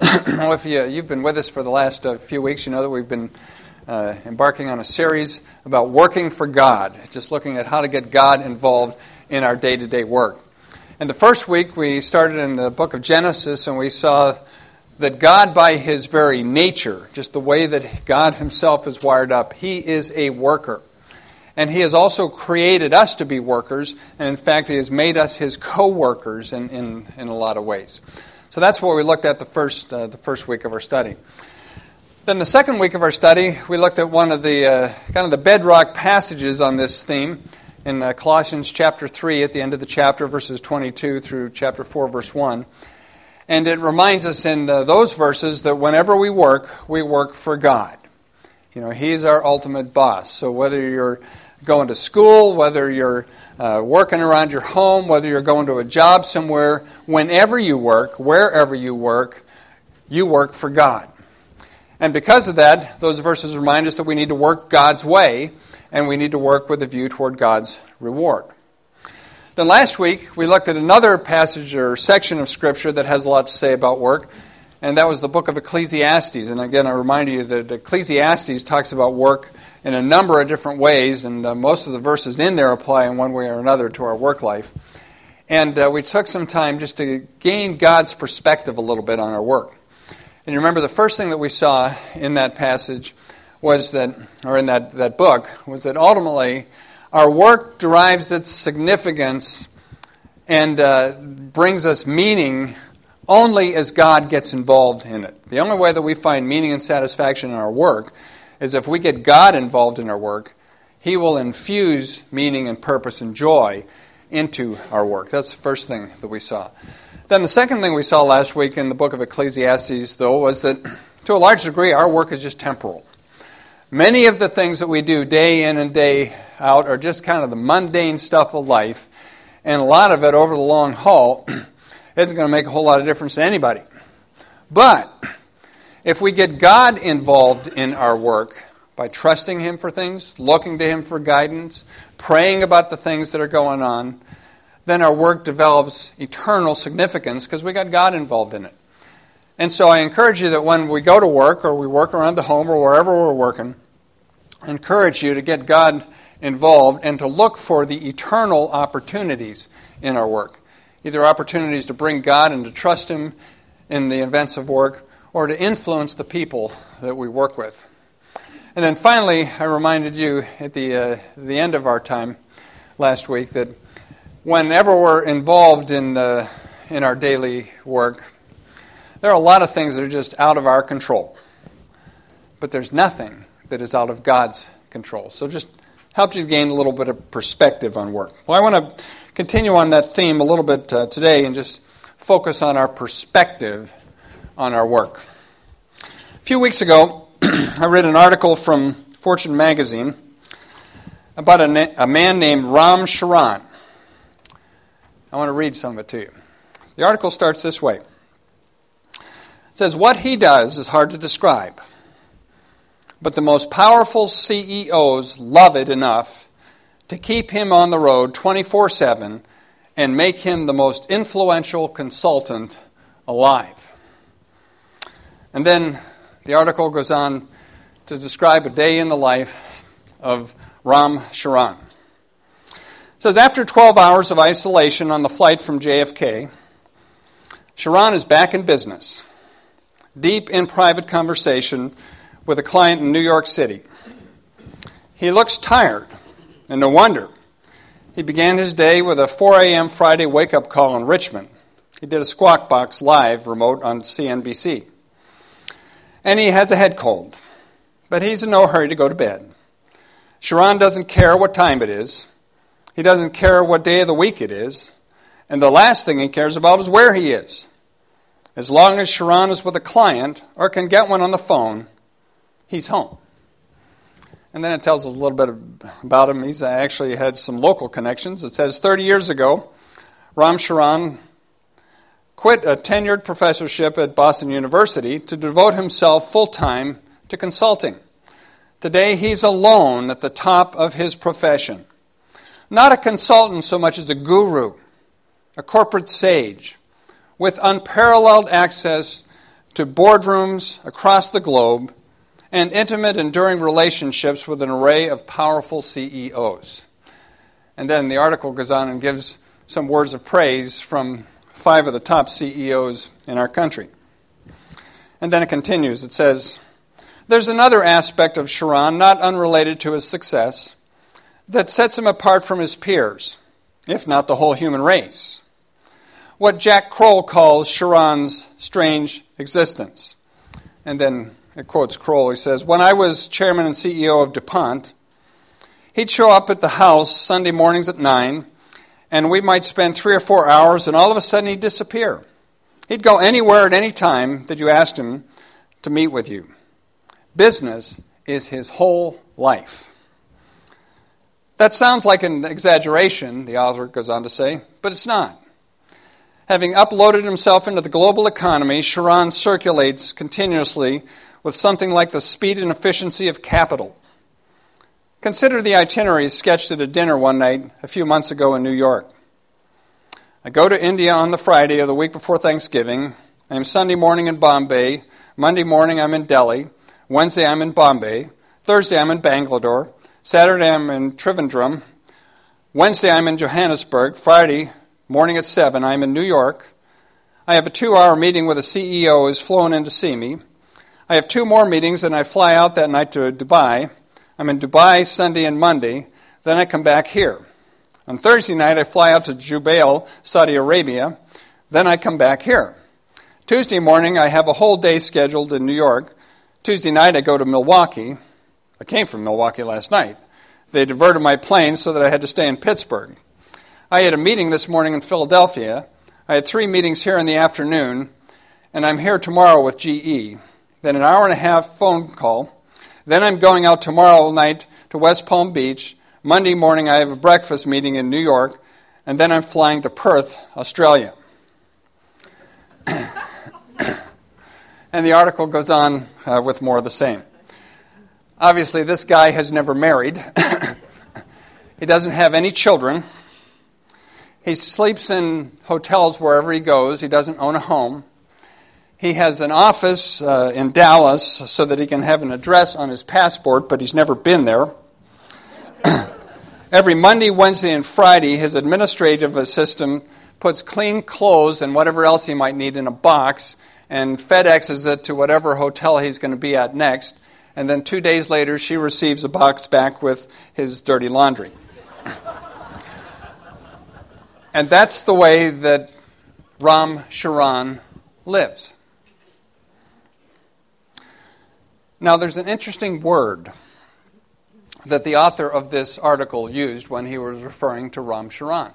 Well, if you've been with us for the last few weeks, you know that we've been embarking on a series about working for God, just looking at how to get God involved in our day-to-day work. And the first week we started in the book of Genesis, and we saw that God, by His very nature, just the way that God Himself is wired up, He is a worker. And He has also created us to be workers, and in fact He has made us His co-workers in a lot of ways. So that's what we looked at the first week of our study. Then the second week of our study, we looked at one of the kind of the bedrock passages on this theme in Colossians chapter 3 at the end of the chapter, verses 22 through chapter 4, verse 1. And it reminds us in those verses that whenever we work for God. You know, He's our ultimate boss. So whether you're going to school, whether you're working around your home, whether you're going to a job somewhere, whenever you work, wherever you work for God. And because of that, those verses remind us that we need to work God's way, and we need to work with a view toward God's reward. Then last week, we looked at another passage or section of Scripture that has a lot to say about work, and that was the book of Ecclesiastes. And again, I remind you that Ecclesiastes talks about work in a number of different ways, and most of the verses in there apply in one way or another to our work life. And we took some time just to gain God's perspective a little bit on our work. And you remember the first thing that we saw in that passage was that, or in that book, was that ultimately our work derives its significance and brings us meaning only as God gets involved in it. The only way that we find meaning and satisfaction in our work is if we get God involved in our work. He will infuse meaning and purpose and joy into our work. That's the first thing that we saw. Then the second thing we saw last week in the book of Ecclesiastes, though, was that to a large degree our work is just temporal. Many of the things that we do day in and day out are just kind of the mundane stuff of life, and a lot of it over the long haul isn't going to make a whole lot of difference to anybody. But if we get God involved in our work by trusting Him for things, looking to Him for guidance, praying about the things that are going on, then our work develops eternal significance because we got God involved in it. And so I encourage you that when we go to work or we work around the home or wherever we're working, I encourage you to get God involved and to look for the eternal opportunities in our work. Either opportunities to bring God and to trust Him in the events of work or to influence the people that we work with. And then finally, I reminded you at the end of our time last week that whenever we're involved in our daily work, there are a lot of things that are just out of our control. But there's nothing that is out of God's control. So just helps you gain a little bit of perspective on work. Well, I want to continue on that theme a little bit today and just focus on our perspective on our work. A few weeks ago, I read an article from Fortune magazine about a man named Ram Charan. I want to read some of it to you. The article starts this way. It says, "What he does is hard to describe, but the most powerful CEOs love it enough to keep him on the road 24/7 and make him the most influential consultant alive." And then the article goes on to describe a day in the life of Ram Charan. It says, after 12 hours of isolation on the flight from JFK, Charan is back in business, deep in private conversation with a client in New York City. He looks tired, and no wonder. He began his day with a 4 a.m. Friday wake-up call in Richmond. He did a Squawk Box live remote on CNBC. And he has a head cold, but he's in no hurry to go to bed. Charan doesn't care what time it is. He doesn't care what day of the week it is. And the last thing he cares about is where he is. As long as Charan is with a client or can get one on the phone, he's home. And then it tells us a little bit about him. He's actually had some local connections. It says 30 years ago, Ram Charan quit a tenured professorship at Boston University to devote himself full-time to consulting. Today, he's alone at the top of his profession. Not a consultant so much as a guru, a corporate sage, with unparalleled access to boardrooms across the globe, and intimate, enduring relationships with an array of powerful CEOs. And then the article goes on and gives some words of praise from 5 of the top CEOs in our country. And then it continues. It says, there's another aspect of Sharon, not unrelated to his success, that sets him apart from his peers, if not the whole human race. What Jack Kroll calls Sharon's strange existence. And then it quotes Kroll. He says, when I was chairman and CEO of DuPont, he'd show up at the house Sunday mornings at 9, and we might spend 3 or 4 hours, and all of a sudden he'd disappear. He'd go anywhere at any time that you asked him to meet with you. Business is his whole life. That sounds like an exaggeration, the author goes on to say, but it's not. Having uploaded himself into the global economy, Sharon circulates continuously with something like the speed and efficiency of capital. Consider the itinerary sketched at a dinner one night a few months ago in New York. I go to India on the Friday of the week before Thanksgiving. I am Sunday morning in Bombay. Monday morning I'm in Delhi. Wednesday I'm in Bombay. Thursday I'm in Bangalore. Saturday I'm in Trivandrum. Wednesday I'm in Johannesburg. Friday morning at 7 I'm in New York. I have a 2-hour meeting with a CEO who's flown in to see me. I have 2 more meetings and I fly out that night to Dubai. I'm in Dubai Sunday and Monday. Then I come back here. On Thursday night I fly out to Jubail, Saudi Arabia. Then I come back here. Tuesday morning I have a whole day scheduled in New York. Tuesday night I go to Milwaukee. I came from Milwaukee last night. They diverted my plane so that I had to stay in Pittsburgh. I had a meeting this morning in Philadelphia. I had 3 meetings here in the afternoon, and I'm here tomorrow with GE. Then an hour and a half phone call. Then I'm going out tomorrow night to West Palm Beach. Monday morning I have a breakfast meeting in New York, and then I'm flying to Perth, Australia. And the article goes on with more of the same. Obviously, this guy has never married. He doesn't have any children. He sleeps in hotels wherever he goes. He doesn't own a home. He has an office in Dallas so that he can have an address on his passport, but he's never been there. Every Monday, Wednesday, and Friday, his administrative assistant puts clean clothes and whatever else he might need in a box and FedExes it to whatever hotel he's going to be at next. And then 2 days later, she receives a box back with his dirty laundry. And that's the way that Ram Charan lives. Now, there's an interesting word that the author of this article used when he was referring to Ram Charan.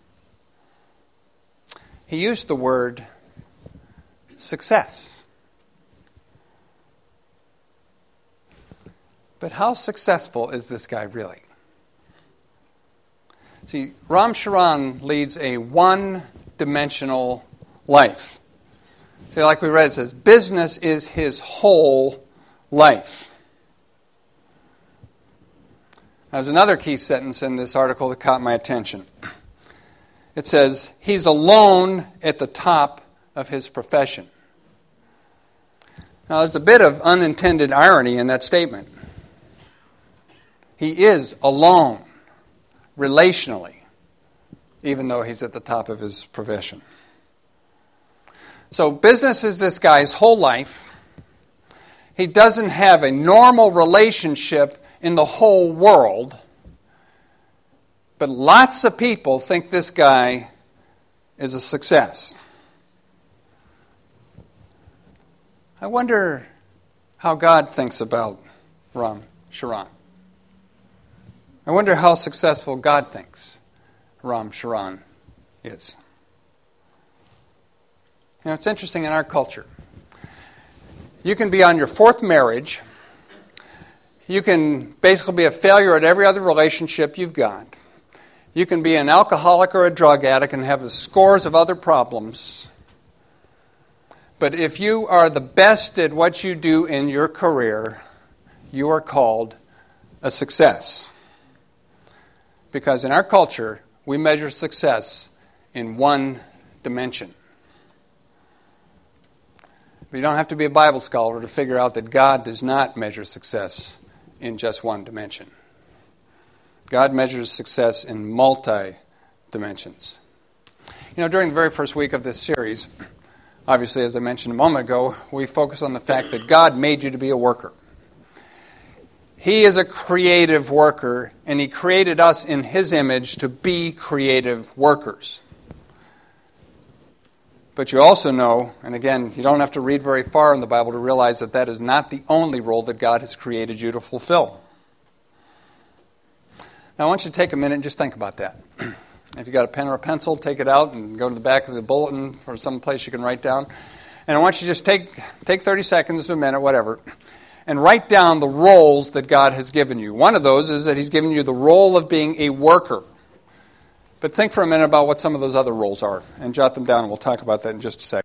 He used the word success. But how successful is this guy really? See, Ram Charan leads a one-dimensional life. See, like we read, it says, business is his whole life. There's another key sentence in this article that caught my attention. It says, he's alone at the top of his profession. Now, there's a bit of unintended irony in that statement. He is alone, relationally, even though he's at the top of his profession. So business is this guy's whole life. He doesn't have a normal relationship in the whole world. But lots of people think this guy is a success. I wonder how God thinks about Ram Charan. I wonder how successful God thinks Ram Charan is. You know, it's interesting in our culture. You can be on your 4th marriage. You can basically be a failure at every other relationship you've got. You can be an alcoholic or a drug addict and have scores of other problems. But if you are the best at what you do in your career, you are called a success. Because in our culture, we measure success in one dimension. But you don't have to be a Bible scholar to figure out that God does not measure success in just one dimension. God measures success in multi-dimensions. During the very first week of this series, obviously, as I mentioned a moment ago, we focus on the fact that God made you to be a worker. He is a creative worker, and He created us in His image to be creative workers. But you also know, and again, you don't have to read very far in the Bible to realize that that is not the only role that God has created you to fulfill. Now, I want you to take a minute and just think about that. If you've got a pen or a pencil, take it out and go to the back of the bulletin or some place you can write down. And I want you to just take 30 seconds to a minute, whatever, and write down the roles that God has given you. One of those is that He's given you the role of being a worker. But think for a minute about what some of those other roles are and jot them down, and we'll talk about that in just a second.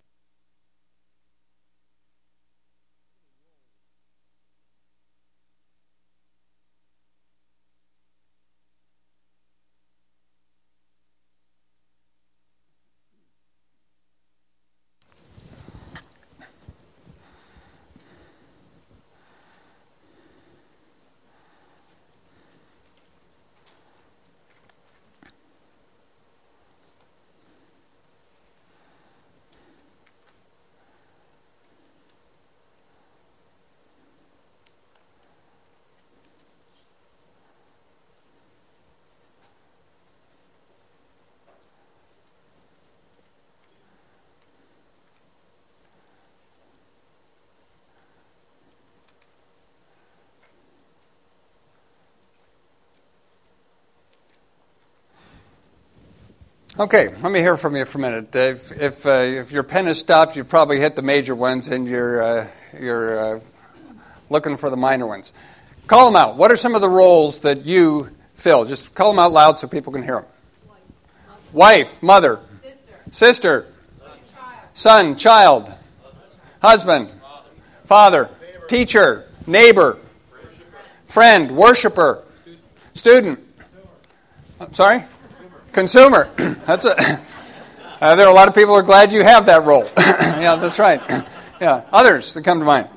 Okay, let me hear from you for a minute. If your pen has stopped, you've probably hit the major ones, and you're looking for the minor ones. Call them out. What are some of the roles that you fill? Just call them out loud so people can hear them. Wife, mother, sister, son, child, husband, father, teacher, neighbor, friend, worshiper, student. Sorry? Consumer. There are a lot of people who are glad you have that role. Yeah, that's right. Yeah, others that come to mind.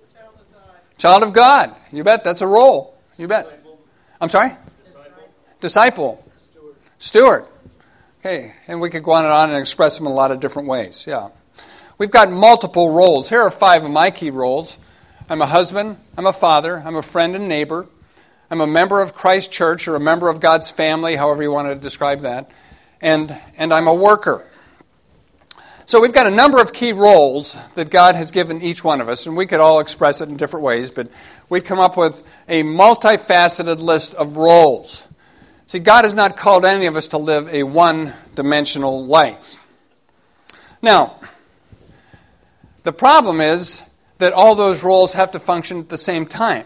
Child of God. You bet. That's a role. You bet. I'm sorry? Disciple. Steward. Okay, and we could go on and express them in a lot of different ways. Yeah. We've got multiple roles. Here are 5 of my key roles. I'm a husband. I'm a father. I'm a friend and neighbor. I'm a member of Christ Church, or a member of God's family, however you want to describe that. And I'm a worker. So we've got a number of key roles that God has given each one of us, and we could all express it in different ways, but we'd come up with a multifaceted list of roles. See, God has not called any of us to live a one-dimensional life. Now, the problem is that all those roles have to function at the same time.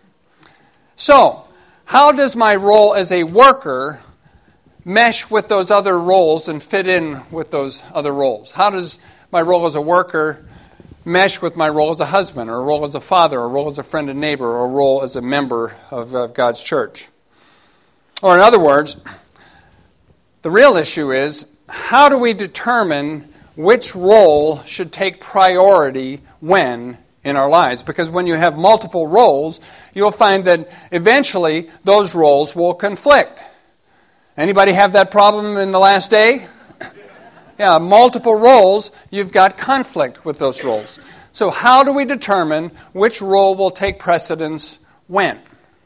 So, how does my role as a worker mesh with those other roles and fit in with those other roles? How does my role as a worker mesh with my role as a husband, or a role as a father, or a role as a friend and neighbor, or a role as a member of God's church? Or in other words, the real issue is, how do we determine which role should take priority when in our lives? Because when you have multiple roles, you'll find that eventually those roles will conflict. Anybody have that problem in the last day? Yeah, multiple roles, you've got conflict with those roles. So how do we determine which role will take precedence when?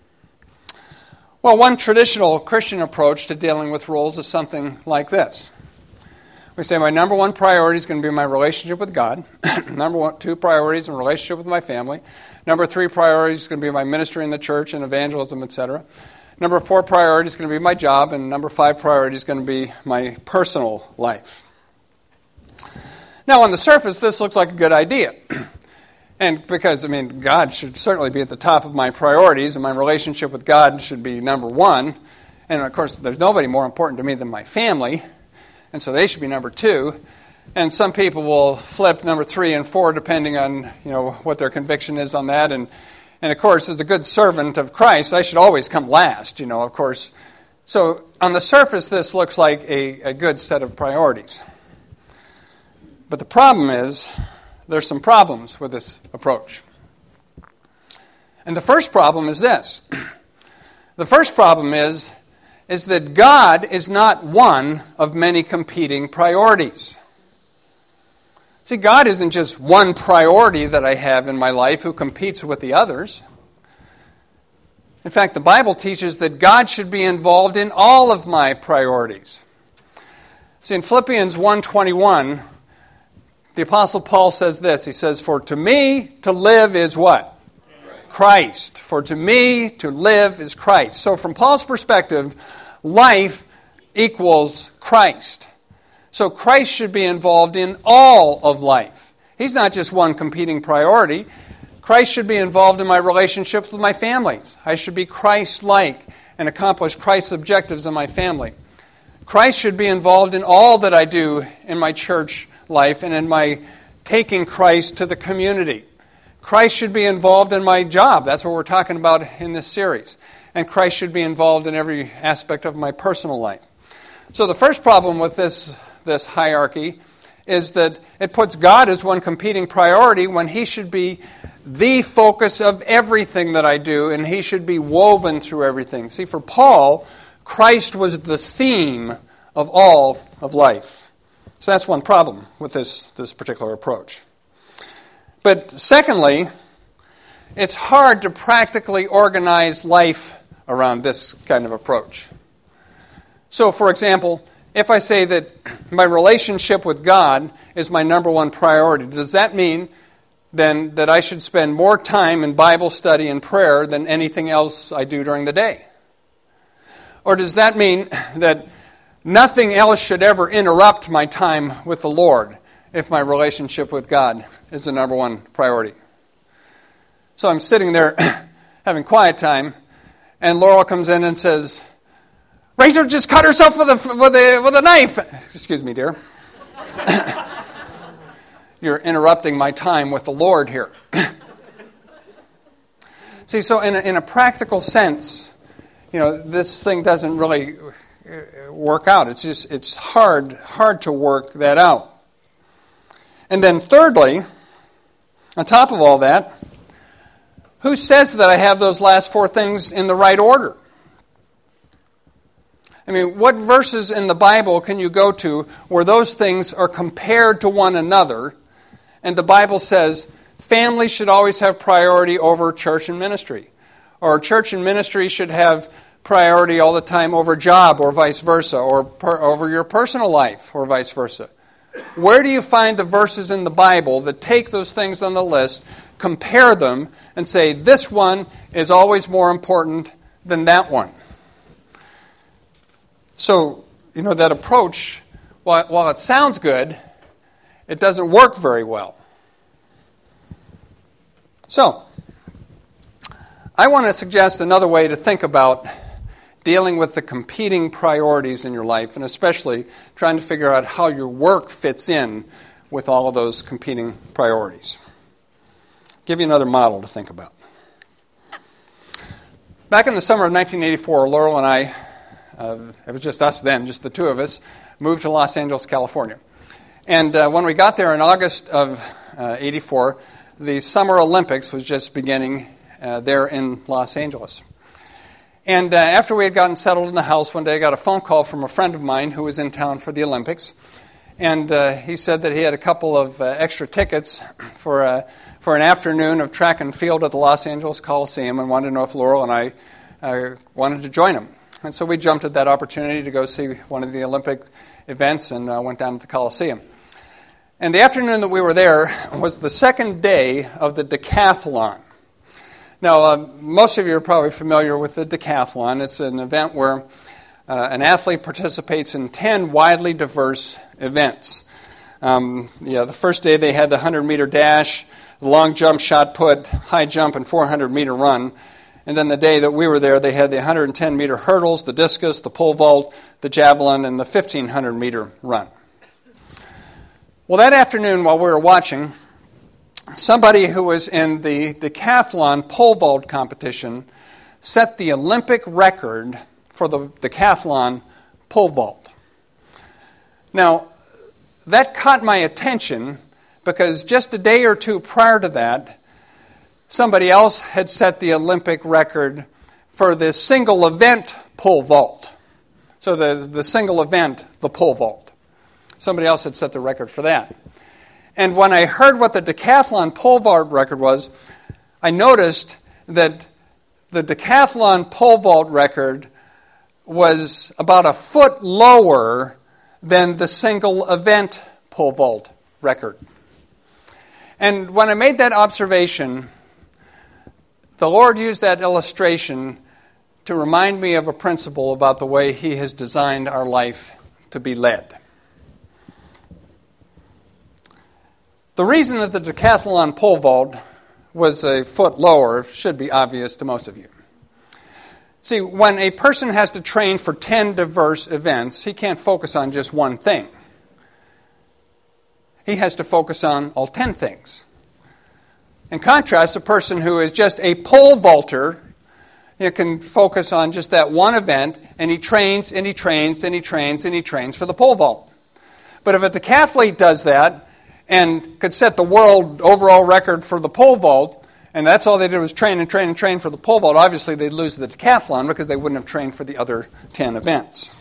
Well, one traditional Christian approach to dealing with roles is something like this. We say my number one priority is going to be my relationship with God. Number 2 priority is my relationship with my family. Number 3 priority is going to be my ministry in the church and evangelism, etc. Number 4 priority is going to be my job. And number 5 priority is going to be my personal life. Now, on the surface, this looks like a good idea. And because, God should certainly be at the top of my priorities, and my relationship with God should be number 1. And, of course, there's nobody more important to me than my family. And so they should be number 2. And some people will flip number 3 and 4 depending on, what their conviction is on that. And of course, as a good servant of Christ, I should always come last, of course. So on the surface, this looks like a good set of priorities. But the problem is there's some problems with this approach. And the first problem is this. The first problem is that God is not one of many competing priorities. See, God isn't just one priority that I have in my life who competes with the others. In fact, the Bible teaches that God should be involved in all of my priorities. See, in Philippians 1:21, the Apostle Paul says this. He says, "For to me to live is" what? Christ. For to me to live is Christ. So from Paul's perspective, life equals Christ. So Christ should be involved in all of life. He's not just one competing priority. Christ should be involved in my relationships with my family. I should be Christ-like and accomplish Christ's objectives in my family. Christ should be involved in all that I do in my church life and in my taking Christ to the community. Christ should be involved in my job. That's what we're talking about in this series. And Christ should be involved in every aspect of my personal life. So the first problem with this hierarchy is that it puts God as one competing priority when He should be the focus of everything that I do, and He should be woven through everything. See, for Paul, Christ was the theme of all of life. So that's one problem with this particular approach. But secondly, it's hard to practically organize life around this kind of approach. So, for example, if I say that my relationship with God is my number one priority, does that mean then that I should spend more time in Bible study and prayer than anything else I do during the day? Or does that mean that nothing else should ever interrupt my time with the Lord if my relationship with God is the number one priority? So I'm sitting there having quiet time, and Laurel comes in and says, "Rachel just cut herself with a knife." Excuse me, dear. You're interrupting my time with the Lord here. See, so in a practical sense, this thing doesn't really work out. It's hard to work that out. And then thirdly, on top of all that, who says that I have those last four things in the right order? I mean, what verses in the Bible can you go to where those things are compared to one another, and the Bible says family should always have priority over church and ministry, or church and ministry should have priority all the time over job, or vice versa, or over your personal life, or vice versa? Where do you find the verses in the Bible that take those things on the list, compare them, and say, this one is always more important than that one? So, that approach, while it sounds good, it doesn't work very well. So, I want to suggest another way to think about dealing with the competing priorities in your life, and especially trying to figure out how your work fits in with all of those competing priorities. I'll give you another model to think about. Back in the summer of 1984, Laurel and I, it was just us then, just the two of us, moved to Los Angeles, California. And when we got there in August of 84, the Summer Olympics was just beginning there in Los Angeles. And after we had gotten settled in the house, one day I got a phone call from a friend of mine who was in town for the Olympics. And he said that he had a couple of extra tickets for an afternoon of track and field at the Los Angeles Coliseum, and wanted to know if Laurel and I wanted to join him. And so we jumped at that opportunity to go see one of the Olympic events and went down to the Coliseum. And the afternoon that we were there was the second day of the decathlon. Now, most of you are probably familiar with the decathlon. It's an event where an athlete participates in 10 widely diverse events. The first day they had the 100-meter dash, the long jump, shot put, high jump, and 400-meter run. And then the day that we were there, they had the 110-meter hurdles, the discus, the pole vault, the javelin, and the 1,500-meter run. Well, that afternoon while we were watching, somebody who was in the decathlon pole vault competition set the Olympic record for the decathlon pole vault. Now, that caught my attention, because just a day or two prior to that, somebody else had set the Olympic record for the single event pole vault. So the single event, the pole vault. Somebody else had set the record for that. And when I heard what the decathlon pole vault record was, I noticed that the decathlon pole vault record was about a foot lower than the single event pole vault record. And when I made that observation, the Lord used that illustration to remind me of a principle about the way He has designed our life to be led. The reason that the decathlon pole vault was a foot lower should be obvious to most of you. See, when a person has to train for 10 diverse events, he can't focus on just one thing. He has to focus on all 10 things. In contrast, a person who is just a pole vaulter, he can focus on just that one event, and he trains, and he trains, and he trains, and he trains for the pole vault. But if a decathlete does that, and could set the world overall record for the pole vault, and that's all they did was train and train and train for the pole vault, obviously they'd lose the decathlon because they wouldn't have trained for the other 10 events.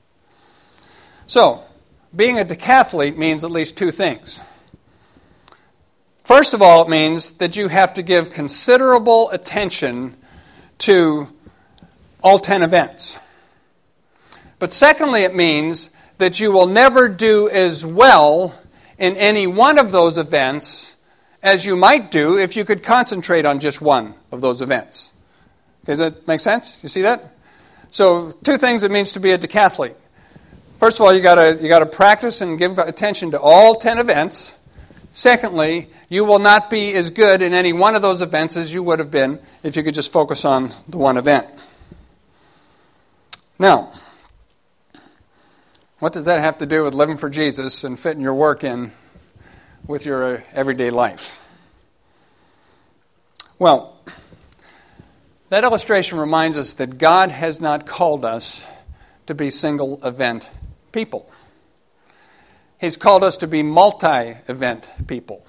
So, being a decathlete means at least two things. First of all, it means that you have to give considerable attention to all 10 events. But secondly, it means that you will never do as well in any one of those events as you might do if you could concentrate on just one of those events. Does that make sense? You see that? So, two things it means to be a decathlete. First of all, you got to practice and give attention to all 10 events. Secondly, you will not be as good in any one of those events as you would have been if you could just focus on the one event. Now, what does that have to do with living for Jesus and fitting your work in with your everyday life? Well, that illustration reminds us that God has not called us to be single event people. He's called us to be multi-event people.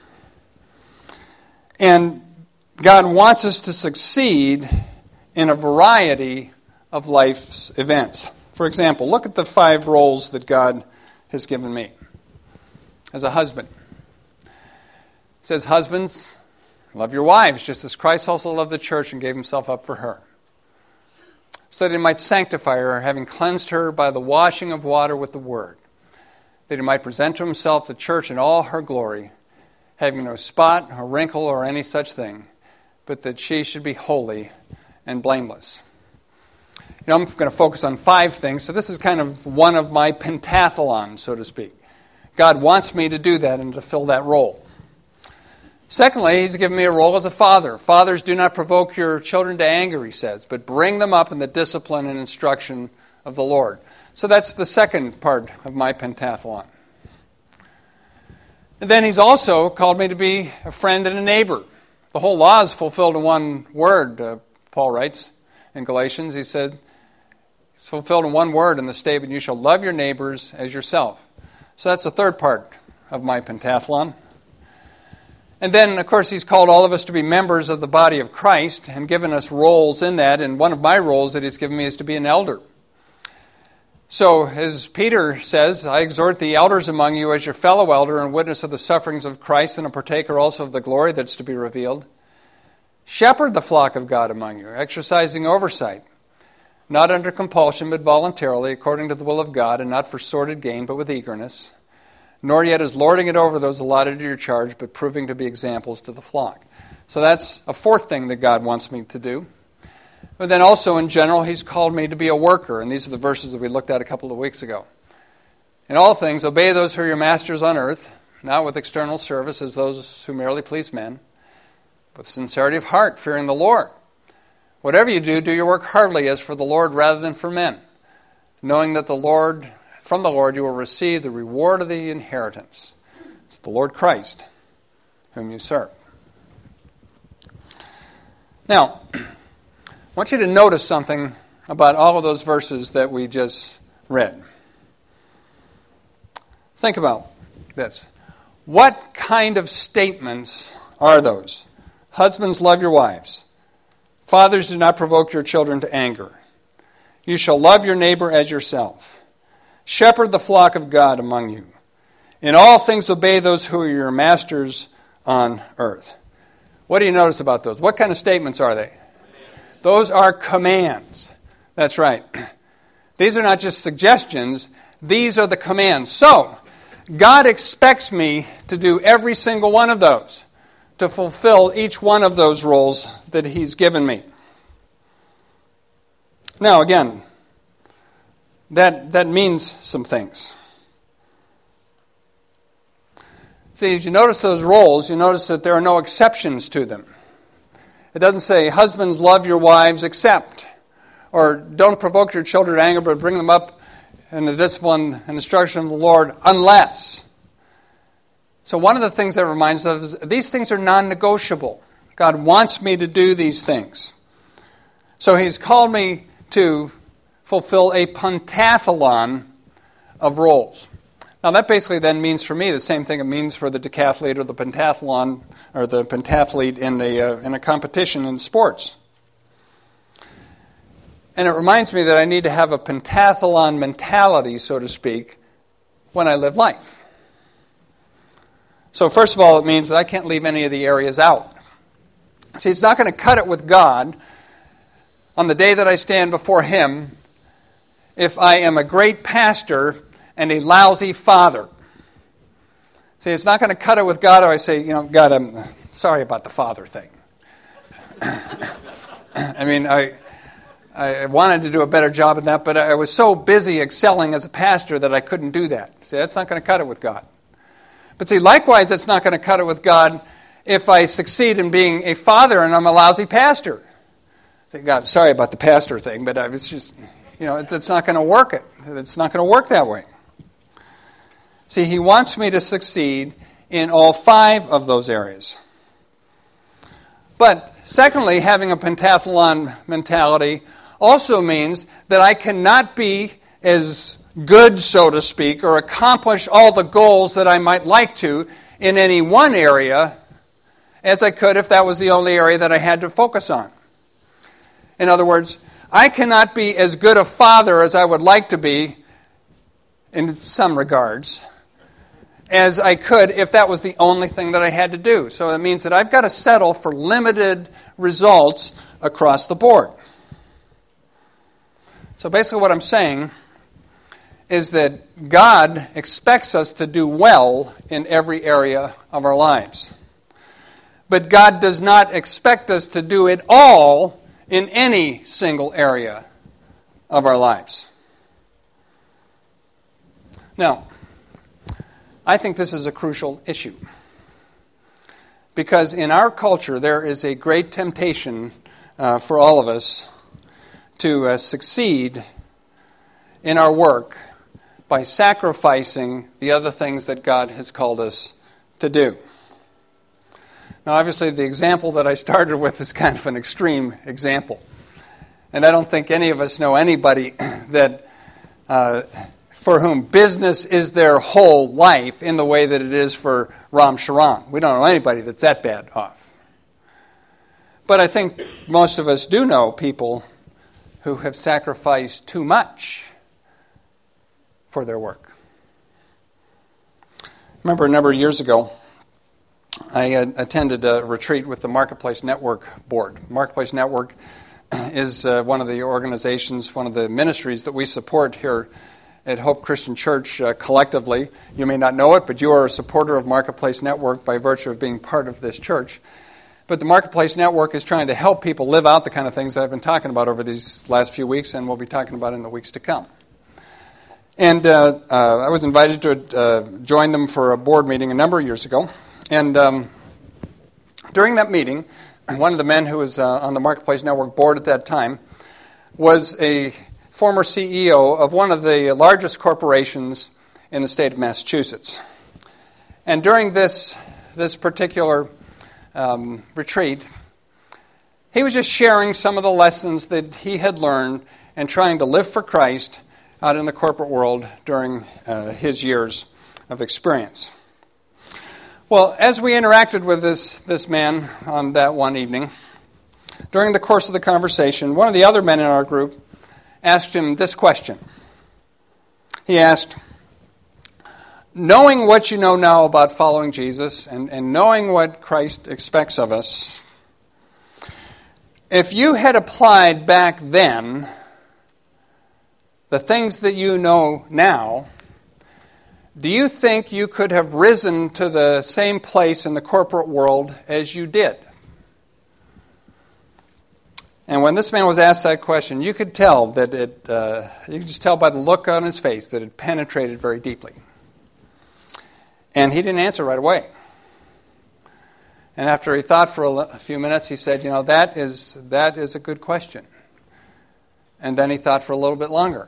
And God wants us to succeed in a variety of life's events. For example, look at the 5 roles that God has given me as a husband. It says, husbands, love your wives, just as Christ also loved the church and gave himself up for her, so that he might sanctify her, having cleansed her by the washing of water with the word, that he might present to himself the church in all her glory, having no spot or wrinkle or any such thing, but that she should be holy and blameless. I'm going to focus on 5 things, so this is kind of one of my pentathlons, so to speak. God wants me to do that and to fill that role. Secondly, he's given me a role as a father. Fathers, do not provoke your children to anger, he says, but bring them up in the discipline and instruction of the Lord. So that's the second part of my pentathlon. And then he's also called me to be a friend and a neighbor. The whole law is fulfilled in one word, Paul writes in Galatians. He said, it's fulfilled in one word in the statement, you shall love your neighbors as yourself. So that's the third part of my pentathlon. And then, of course, he's called all of us to be members of the body of Christ and given us roles in that. And one of my roles that he's given me is to be an elder. So, as Peter says, I exhort the elders among you as your fellow elder and witness of the sufferings of Christ and a partaker also of the glory that's to be revealed. Shepherd the flock of God among you, exercising oversight, not under compulsion but voluntarily, according to the will of God, and not for sordid gain but with eagerness, nor yet as lording it over those allotted to your charge, but proving to be examples to the flock. So that's a fourth thing that God wants me to do. But then also in general, he's called me to be a worker, and these are the verses that we looked at a couple of weeks ago. In all things, obey those who are your masters on earth, not with external service as those who merely please men, but with sincerity of heart, fearing the Lord. Whatever you do, do your work heartily as for the Lord rather than for men, knowing that from the Lord you will receive the reward of the inheritance. It's the Lord Christ whom you serve. Now, I want you to notice something about all of those verses that we just read. Think about this. What kind of statements are those? Husbands, love your wives. Fathers, do not provoke your children to anger. You shall love your neighbor as yourself. Shepherd the flock of God among you. In all things obey those who are your masters on earth. What do you notice about those? What kind of statements are they? Commands. Those are commands. That's right. These are not just suggestions. These are the commands. So, God expects me to do every single one of those, to fulfill each one of those roles that He's given me. Now, again, that means some things. See, as you notice those roles, you notice that there are no exceptions to them. It doesn't say, husbands, love your wives, except, or don't provoke your children to anger, but bring them up in the discipline and instruction of the Lord, unless. So one of the things that reminds us is these things are non-negotiable. God wants me to do these things. So He's called me to fulfill a pentathlon of roles. Now that basically then means for me the same thing it means for the decathlete or the pentathlon or the pentathlete in a competition in sports. And it reminds me that I need to have a pentathlon mentality, so to speak, when I live life. So first of all, it means that I can't leave any of the areas out. See, it's not going to cut it with God on the day that I stand before Him if I am a great pastor and a lousy father. See, it's not going to cut it with God if I say, God, I'm sorry about the father thing. I mean, I wanted to do a better job in that, but I was so busy excelling as a pastor that I couldn't do that. See, that's not going to cut it with God. But see, likewise, it's not going to cut it with God if I succeed in being a father and I'm a lousy pastor. Say, God, sorry about the pastor thing, but it's just, it's not going to work. It's not going to work that way. See, He wants me to succeed in all 5 of those areas. But secondly, having a pentathlon mentality also means that I cannot be as good, so to speak, or accomplish all the goals that I might like to in any one area as I could if that was the only area that I had to focus on. In other words, I cannot be as good a father as I would like to be in some regards as I could if that was the only thing that I had to do. So it means that I've got to settle for limited results across the board. So basically what I'm saying is that God expects us to do well in every area of our lives. But God does not expect us to do it all in any single area of our lives. Now, I think this is a crucial issue. Because in our culture, there is a great temptation for all of us to succeed in our work by sacrificing the other things that God has called us to do. Now, obviously, the example that I started with is kind of an extreme example. And I don't think any of us know anybody that for whom business is their whole life in the way that it is for Ram Charan. We don't know anybody that's that bad off. But I think most of us do know people who have sacrificed too much for their work. I remember a number of years ago, I attended a retreat with the Marketplace Network board. Marketplace Network is one of the organizations, one of the ministries that we support here at Hope Christian Church collectively. You may not know it, but you are a supporter of Marketplace Network by virtue of being part of this church. But the Marketplace Network is trying to help people live out the kind of things that I've been talking about over these last few weeks and we'll be talking about in the weeks to come. And I was invited to join them for a board meeting a number of years ago. And during that meeting, one of the men who was on the Marketplace Network board at that time was a former CEO of one of the largest corporations in the state of Massachusetts. And during this particular retreat, he was just sharing some of the lessons that he had learned and trying to live for Christ out in the corporate world during his years of experience. Well, as we interacted with this man on that one evening, during the course of the conversation, one of the other men in our group asked him this question. He asked, knowing what you know now about following Jesus and knowing what Christ expects of us, if you had applied back then the things that you know now, do you think you could have risen to the same place in the corporate world as you did? And when this man was asked that question, you could tell that you could just tell by the look on his face that it penetrated very deeply. And he didn't answer right away. And after he thought for a few minutes, he said, that is a good question. And then he thought for a little bit longer.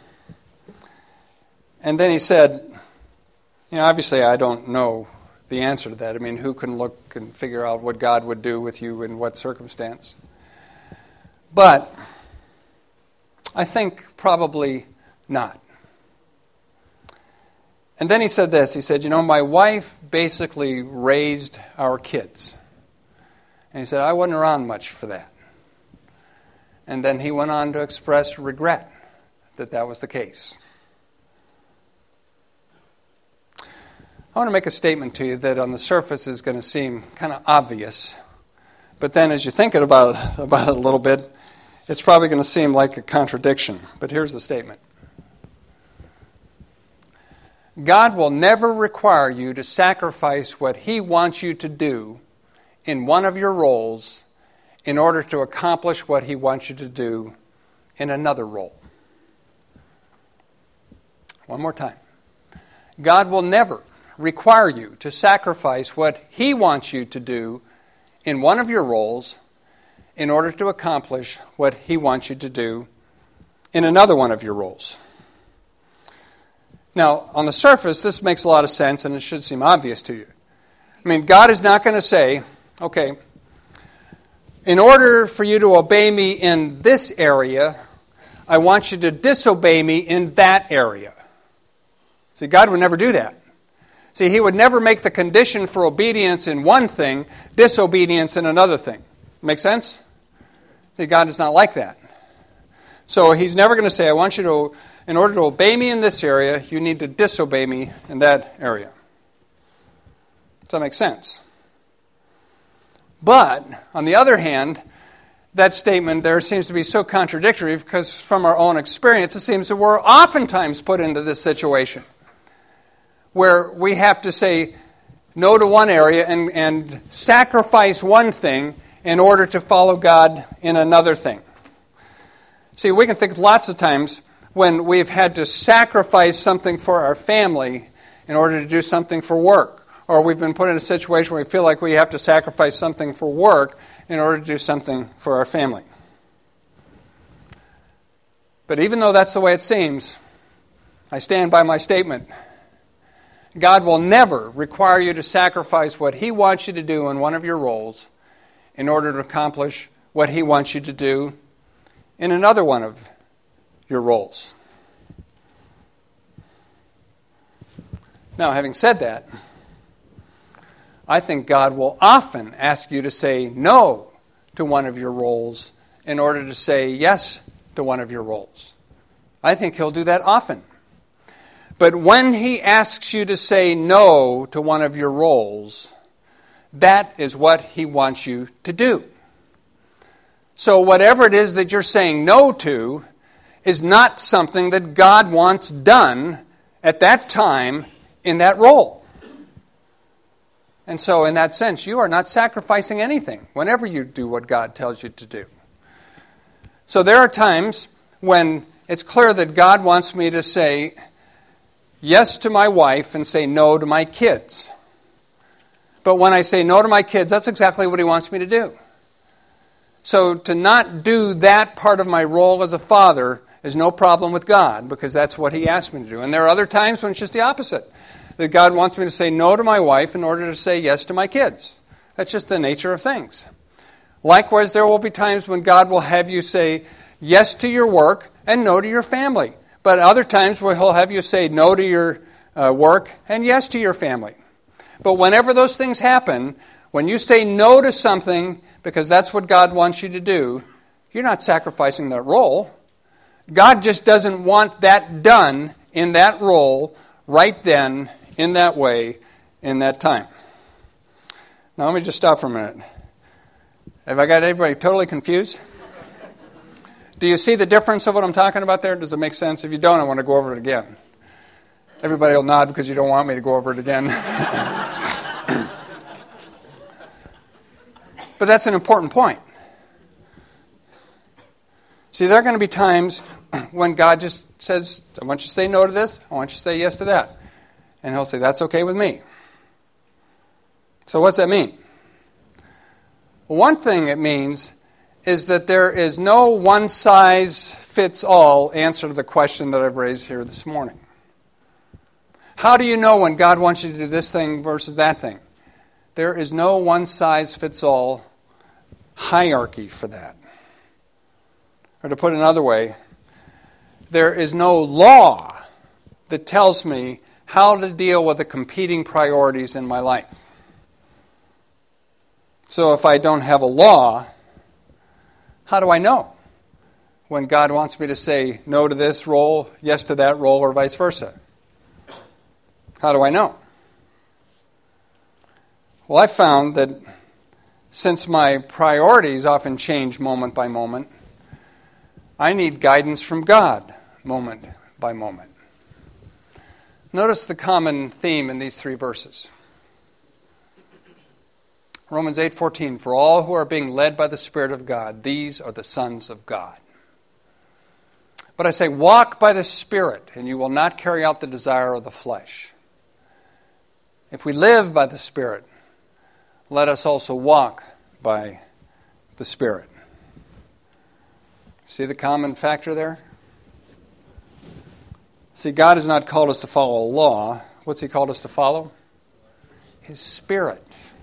And then he said, obviously I don't know the answer to that. I mean, who can look and figure out what God would do with you in what circumstance? But I think probably not. And then he said this. He said, my wife basically raised our kids. And he said, I wasn't around much for that. And then he went on to express regret that that was the case. I want to make a statement to you that on the surface is going to seem kind of obvious. But then as you think about it a little bit, it's probably going to seem like a contradiction. But here's the statement. God will never require you to sacrifice what He wants you to do in one of your roles in order to accomplish what He wants you to do in another role. One more time. God will never require you to sacrifice what He wants you to do in one of your roles in order to accomplish what He wants you to do in another one of your roles. Now, on the surface, this makes a lot of sense, and it should seem obvious to you. I mean, God is not going to say, okay, in order for you to obey me in this area, I want you to disobey me in that area. See, God would never do that. See, He would never make the condition for obedience in one thing, disobedience in another thing. Make sense? See, God is not like that. So He's never going to say, I want you to, in order to obey me in this area, you need to disobey me in that area. Does that make sense? But, on the other hand, that statement there seems to be so contradictory because from our own experience, it seems that we're oftentimes put into this situation where we have to say no to one area and sacrifice one thing in order to follow God in another thing. See, we can think lots of times when we've had to sacrifice something for our family in order to do something for work, or we've been put in a situation where we feel like we have to sacrifice something for work in order to do something for our family. But even though that's the way it seems, I stand by my statement. God will never require you to sacrifice what He wants you to do in one of your roles in order to accomplish what He wants you to do in another one of your roles. Now, having said that, I think God will often ask you to say no to one of your roles in order to say yes to one of your roles. I think He'll do that often. But when He asks you to say no to one of your roles, that is what He wants you to do. So whatever it is that you're saying no to is not something that God wants done at that time in that role. And so in that sense, you are not sacrificing anything whenever you do what God tells you to do. So there are times when it's clear that God wants me to say yes to my wife and say no to my kids. But when I say no to my kids, that's exactly what He wants me to do. So to not do that part of my role as a father is no problem with God because that's what He asked me to do. And there are other times when it's just the opposite. That God wants me to say no to my wife in order to say yes to my kids. That's just the nature of things. Likewise, there will be times when God will have you say yes to your work and no to your family. But other times where He'll have you say no to your work and yes to your family. But whenever those things happen, when you say no to something because that's what God wants you to do, you're not sacrificing that role. God just doesn't want that done in that role, right then, in that way, in that time. Now let me just stop for a minute. Have I got everybody totally confused? Do you see the difference of what I'm talking about there? Does it make sense? If you don't, I want to go over it again. Everybody will nod because you don't want me to go over it again. But that's an important point. See, there are going to be times when God just says, I want you to say no to this, I want you to say yes to that. And he'll say, that's okay with me. So what's that mean? One thing it means is that there is no one-size-fits-all answer to the question that I've raised here this morning. How do you know when God wants you to do this thing versus that thing? There is no one-size-fits-all hierarchy for that. Or to put it another way, there is no law that tells me how to deal with the competing priorities in my life. So if I don't have a law, how do I know when God wants me to say no to this role, yes to that role, or vice versa? How do I know? Well, I found that since my priorities often change moment by moment, I need guidance from God moment by moment. Notice the common theme in these three verses. Romans 8:14, for all who are being led by the Spirit of God, these are the sons of God. But I say, walk by the Spirit, and you will not carry out the desire of the flesh. If we live by the Spirit, let us also walk by the Spirit. See the common factor there? See, God has not called us to follow a law. What's He called us to follow? His Spirit.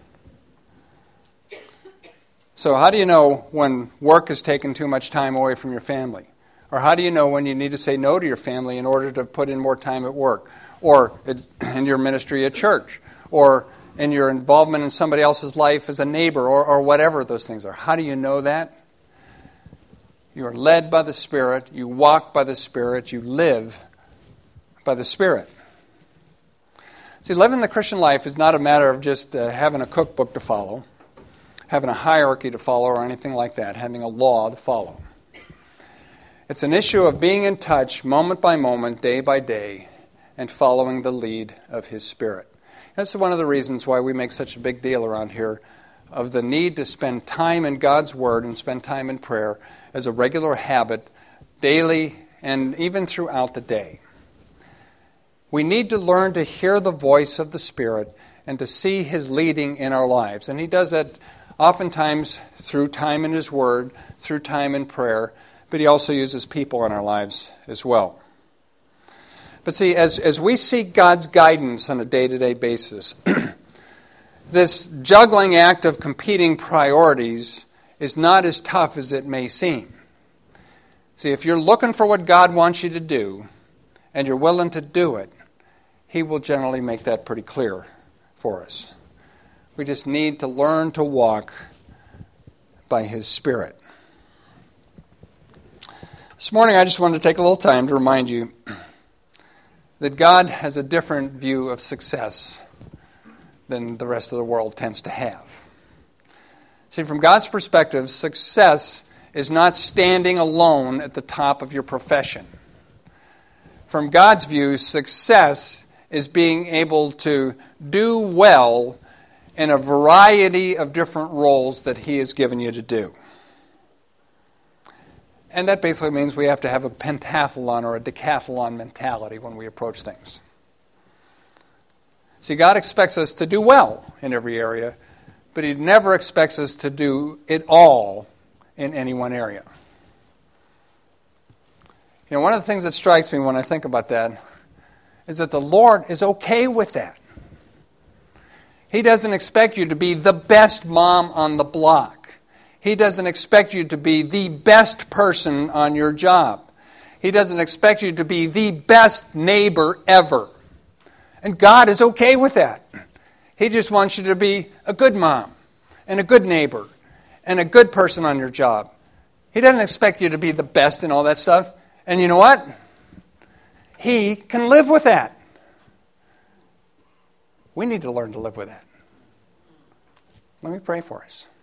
So how do you know when work has taken too much time away from your family? Or how do you know when you need to say no to your family in order to put in more time at work? Or in your ministry at church? Or in your involvement in somebody else's life as a neighbor? Or whatever those things are. How do you know that? You are led by the Spirit. You walk by the Spirit. You live by the Spirit. See, living the Christian life is not a matter of just having a cookbook to follow, having a hierarchy to follow, or anything like that, having a law to follow. It's an issue of being in touch moment by moment, day by day, and following the lead of His Spirit. That's one of the reasons why we make such a big deal around here of the need to spend time in God's Word and spend time in prayer as a regular habit, daily and even throughout the day. We need to learn to hear the voice of the Spirit and to see His leading in our lives. And He does that oftentimes through time in His Word, through time in prayer, but He also uses people in our lives as well. But see, as we seek God's guidance on a day-to-day basis, this juggling act of competing priorities is not as tough as it may seem. See, if you're looking for what God wants you to do, and you're willing to do it, He will generally make that pretty clear for us. We just need to learn to walk by His Spirit. This morning I just wanted to take a little time to remind you that God has a different view of success than the rest of the world tends to have. See, from God's perspective, success is not standing alone at the top of your profession. From God's view, success is being able to do well in a variety of different roles that He has given you to do. And that basically means we have to have a pentathlon or a decathlon mentality when we approach things. See, God expects us to do well in every area, but He never expects us to do it all in any one area. You know, one of the things that strikes me when I think about that is that the Lord is okay with that. He doesn't expect you to be the best mom on the block. He doesn't expect you to be the best person on your job. He doesn't expect you to be the best neighbor ever. And God is okay with that. He just wants you to be a good mom and a good neighbor and a good person on your job. He doesn't expect you to be the best and all that stuff. And you know what? He can live with that. We need to learn to live with that. Let me pray for us.